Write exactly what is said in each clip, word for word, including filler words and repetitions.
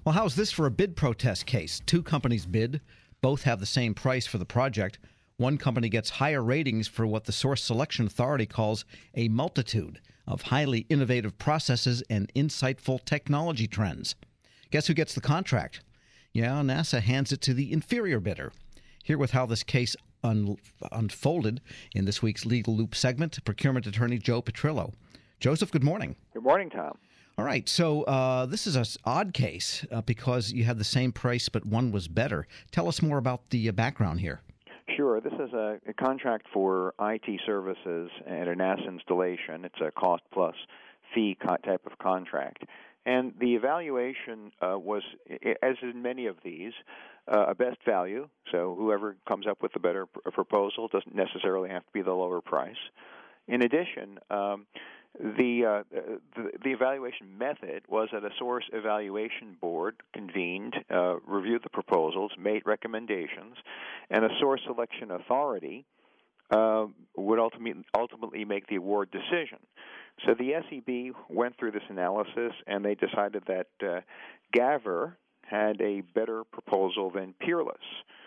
Well, how's this for a bid protest case? Two companies bid. Both have the same price for the project. One company gets higher ratings for what the Source Selection Authority calls a multitude of highly innovative processes and insightful technology trends. Guess who gets the contract? Yeah, NASA hands it to the inferior bidder. Here with how this case un- unfolded in this week's Legal Loop segment, procurement attorney Joe Petrillo. Joseph, good morning. Good morning, Tom. All right, so uh, this is an odd case uh, because you had the same price, but one was better. Tell us more about the uh, background here. Sure. This is a, a contract for I T services at a NASA installation. It's a cost-plus fee co- type of contract. And the evaluation uh, was, as in many of these, uh, a best value. So whoever comes up with the better pr- proposal doesn't necessarily have to be the lower price. In addition, um, the, uh, the the evaluation method was that a source evaluation board convened, uh, reviewed the proposals, made recommendations, and a source selection authority uh, would ultimately ultimately make the award decision. So the S E B went through this analysis, and they decided that uh, Gavr had a better proposal than Peerless,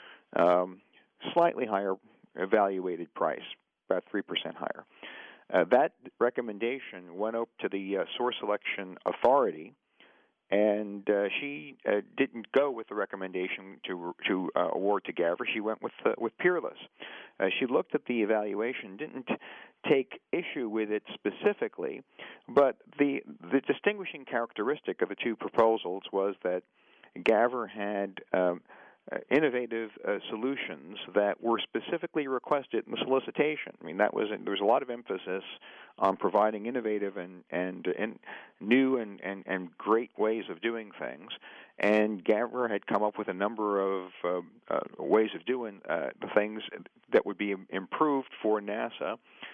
um, slightly higher evaluated price, about three percent higher. Uh, that recommendation went up to the uh, source selection authority, and uh, she uh, didn't go with the recommendation to to uh, award to Gavr. She went with uh, with Peerless. Uh, she looked at the evaluation, didn't take issue with it specifically, but the the distinguishing characteristic of the two proposals was that Gavr had um, Uh, innovative uh, solutions that were specifically requested in the solicitation. I mean, that was there was a lot of emphasis on providing innovative and and, and new and, and, and great ways of doing things. And Gavr had come up with a number of uh, uh, ways of doing uh, the things that would be improved for NASA,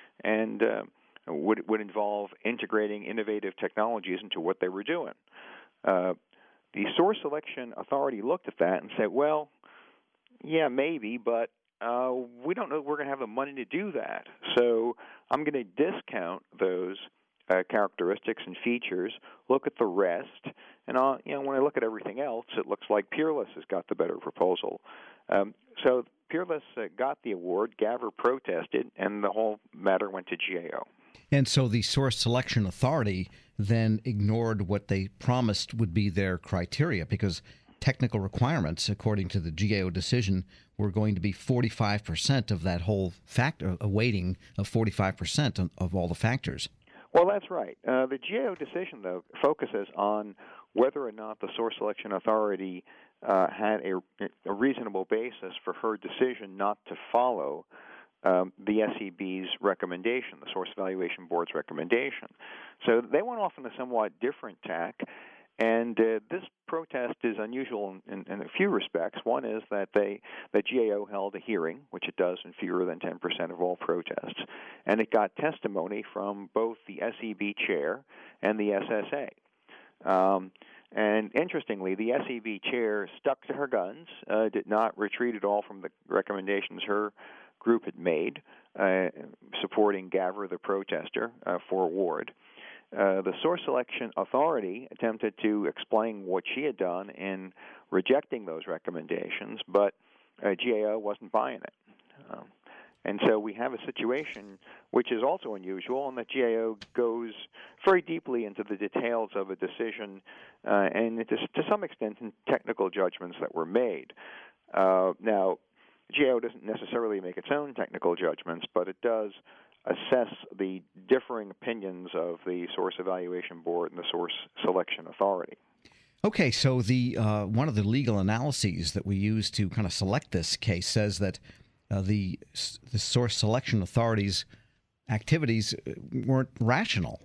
and uh, would would involve integrating innovative technologies into what they were doing. Uh, The Source Selection Authority looked at that and said, well, yeah, maybe, but uh, we don't know if we're going to have the money to do that. So I'm going to discount those uh, characteristics and features, look at the rest, and uh, you know, when I look at everything else, it looks like Peerless has got the better proposal. Um, so Peerless uh, got the award, Gavr protested, and the whole matter went to G A O. And so the Source Selection Authority then ignored what they promised would be their criteria, because technical requirements, according to the G A O decision, were going to be forty-five percent of that whole factor, a weighting of forty-five percent of, of all the factors. Well, that's right. Uh, the G A O decision, though, focuses on whether or not the Source Selection Authority uh, had a, a reasonable basis for her decision not to follow Um, the S E B's recommendation, the Source Evaluation Board's recommendation. So they went off on a somewhat different tack, and uh, this protest is unusual in, in, in a few respects. One is that they, the G A O held a hearing, which it does in fewer than ten percent of all protests, and it got testimony from both the S E B chair and the S S A. Um, And interestingly, the S E B chair stuck to her guns, uh, did not retreat at all from the recommendations her group had made, uh, supporting Gavr, the protester, uh, for award. Uh, the Source Selection Authority attempted to explain what she had done in rejecting those recommendations, but uh, G A O wasn't buying it. Um, and so we have a situation which is also unusual, in that G A O goes very deeply into the details of a decision, uh, and to, to some extent in technical judgments that were made. Uh, now, G A O doesn't necessarily make its own technical judgments, but it does assess the differing opinions of the Source Evaluation Board and the Source Selection Authority. Okay, so the uh, one of the legal analyses that we use to kind of select this case says that uh, the the Source Selection Authority's activities weren't rational.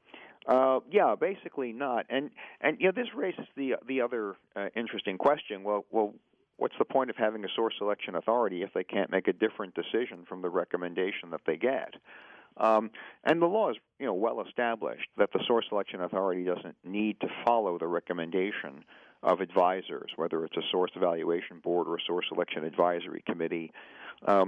Uh, yeah, basically not. And and you know, this raises the the other uh, interesting question. Well, well. What's the point of having a source selection authority if they can't make a different decision from the recommendation that they get? Um, and the law is, you know, well established that the source selection authority doesn't need to follow the recommendation of advisors, whether it's a source evaluation board or a source selection advisory committee. Um,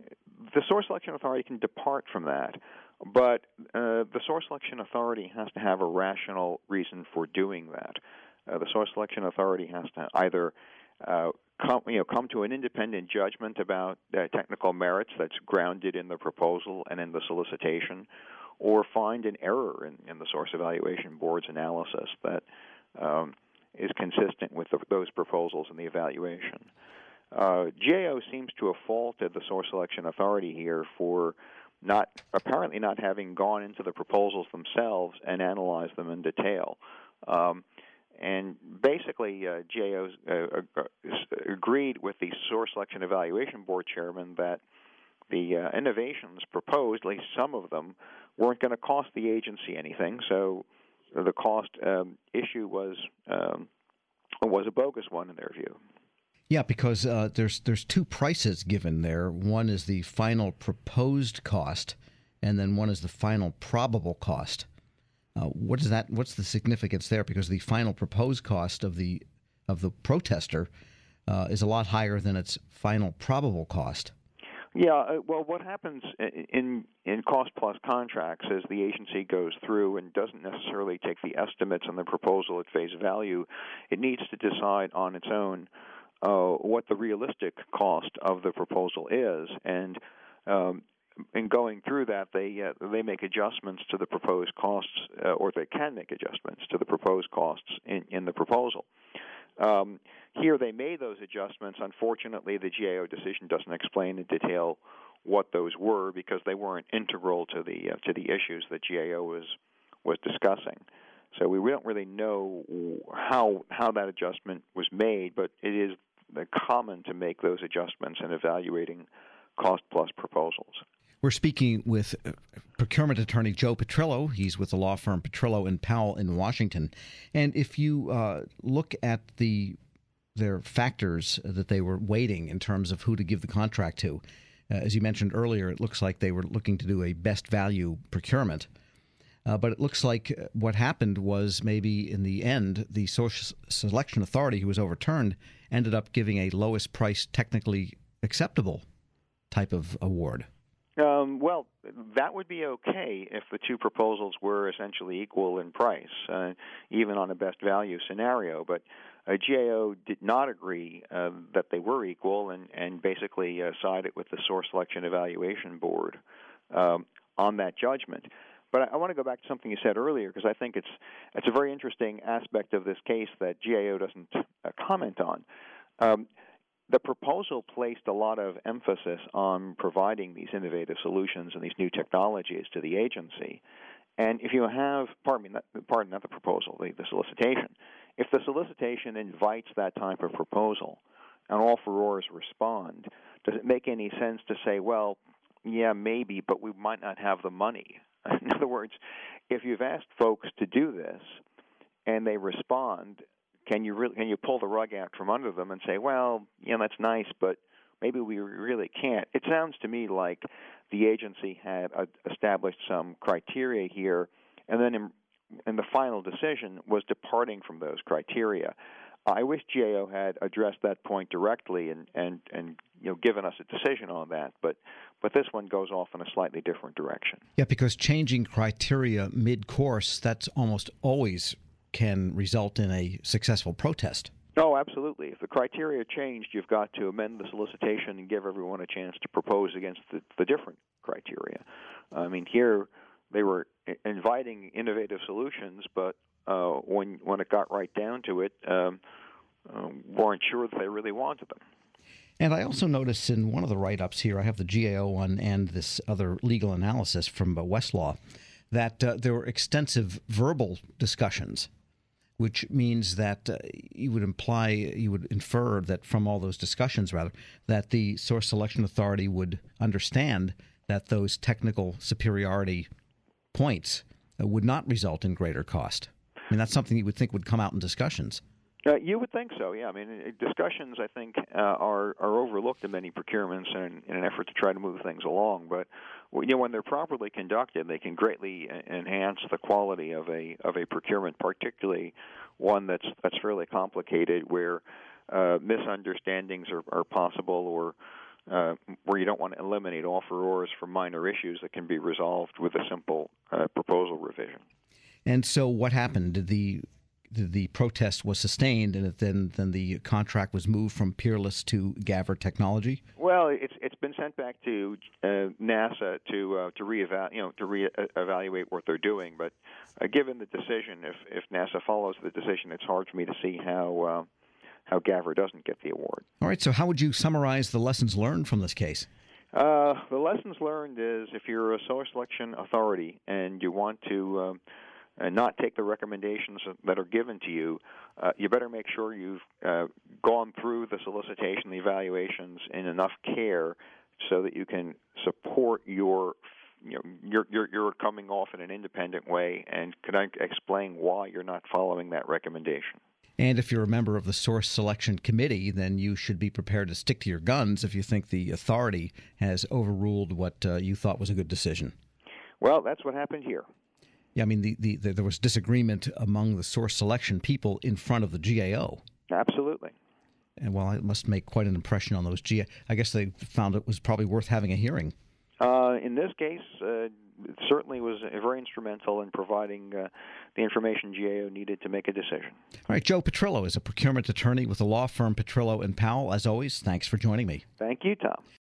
the source selection authority can depart from that, but uh, the source selection authority has to have a rational reason for doing that. Uh, the Source Selection Authority has to either uh, come, you know, come to an independent judgment about uh, technical merits that's grounded in the proposal and in the solicitation, or find an error in, in the Source Evaluation Board's analysis that um, is consistent with the, those proposals and the evaluation. Uh, G A O seems to have faulted the Source Selection Authority here for not apparently not having gone into the proposals themselves and analyzed them in detail. Um, and basically, uh, G A O uh, uh, agreed with the Source Selection Evaluation Board chairman that the uh, innovations proposed, at least some of them, weren't going to cost the agency anything. So the cost um, issue was um, was a bogus one in their view. Yeah, because uh, there's there's two prices given there. One is the final proposed cost, and then one is the final probable cost. Uh, what is that? What's the significance there? Because the final proposed cost of the of the protester uh, is a lot higher than its final probable cost. Yeah, uh, well, what happens in in cost plus contracts is the agency goes through and doesn't necessarily take the estimates on the proposal at face value. It needs to decide on its own uh, what the realistic cost of the proposal is, and um, in going through that, they uh, they make adjustments to the proposed costs, uh, or they can make adjustments to the proposed costs in, in the proposal. Um, here they made those adjustments. Unfortunately, the G A O decision doesn't explain in detail what those were because they weren't integral to the uh, to the issues that G A O was was discussing. So we don't really know how how that adjustment was made, but it is common to make those adjustments in evaluating cost plus proposals. We're speaking with procurement attorney Joe Petrillo. He's with the law firm Petrillo and Powell in Washington. And if you uh, look at the their factors that they were weighting in terms of who to give the contract to, uh, as you mentioned earlier, it looks like they were looking to do a best value procurement. Uh, but it looks like what happened was maybe in the end, the Source Selection Authority, who was overturned, ended up giving a lowest price technically acceptable type of award. Um, well, that would be okay if the two proposals were essentially equal in price, uh, even on a best value scenario. But uh, G A O did not agree uh, that they were equal and, and basically uh, sided with the Source Selection Evaluation Board um, on that judgment. But I, I want to go back to something you said earlier because I think it's it's a very interesting aspect of this case that G A O doesn't uh, comment on. Um, The proposal placed a lot of emphasis on providing these innovative solutions and these new technologies to the agency. And if you have, pardon me, not, pardon, not the proposal, the, the solicitation, if the solicitation invites that type of proposal and offerors respond, does it make any sense to say, well, yeah, maybe, but we might not have the money? In other words, if you've asked folks to do this and they respond, Can you really, can you pull the rug out from under them and say, well, yeah, that's nice, but maybe we really can't? It sounds to me like the agency had uh, established some criteria here, and then in, in the final decision was departing from those criteria. I wish G A O had addressed that point directly and, and, and you know given us a decision on that, but but this one goes off in a slightly different direction. Yeah, because changing criteria mid-course, that's almost always can result in a successful protest. Oh, absolutely. If the criteria changed, you've got to amend the solicitation and give everyone a chance to propose against the, the different criteria. I mean, here they were inviting innovative solutions, but uh, when when it got right down to it, um, uh, weren't sure that they really wanted them. And I also noticed in one of the write-ups here, I have the G A O one and this other legal analysis from Westlaw, that uh, there were extensive verbal discussions, which means that uh, you would imply, you would infer that from all those discussions, rather, that the Source Selection Authority would understand that those technical superiority points uh, would not result in greater cost. I mean, that's something you would think would come out in discussions. Uh, you would think so, yeah. I mean, discussions, I think, uh, are are overlooked in many procurements in, in an effort to try to move things along. But you know, when they're properly conducted, they can greatly enhance the quality of a of a procurement, particularly one that's that's fairly complicated, where uh, misunderstandings are, are possible, or uh, where you don't want to eliminate offerors for minor issues that can be resolved with a simple uh, proposal revision. And so, what happened? Did the the, the protest was sustained, and it then then the contract was moved from Peerless to Gaver Technology? Well, it's it's been sent back to uh, NASA to uh, to reevaluate, you know, to reevaluate what they're doing. But uh, given the decision, if if NASA follows the decision, it's hard for me to see how uh, how Gaver doesn't get the award. All right. So, how would you summarize the lessons learned from this case? Uh, the lessons learned is if you're a source selection authority and you want to um, and not take the recommendations that are given to you, uh, you better make sure you've uh, gone through the solicitation, the evaluations in enough care so that you can support your, you know, you're, you're, you're coming off in an independent way, and can I explain why you're not following that recommendation. And if you're a member of the source selection committee, then you should be prepared to stick to your guns if you think the authority has overruled what uh, you thought was a good decision. Well, that's what happened here. Yeah, I mean, the, the, the, there was disagreement among the source selection people in front of the G A O. Absolutely. And, well, it must make quite an impression on those G A O. I guess they found it was probably worth having a hearing. Uh, in this case, uh, it certainly was very instrumental in providing uh, the information G A O needed to make a decision. All right, Joe Petrillo is a procurement attorney with the law firm Petrillo and Powell. As always, thanks for joining me. Thank you, Tom.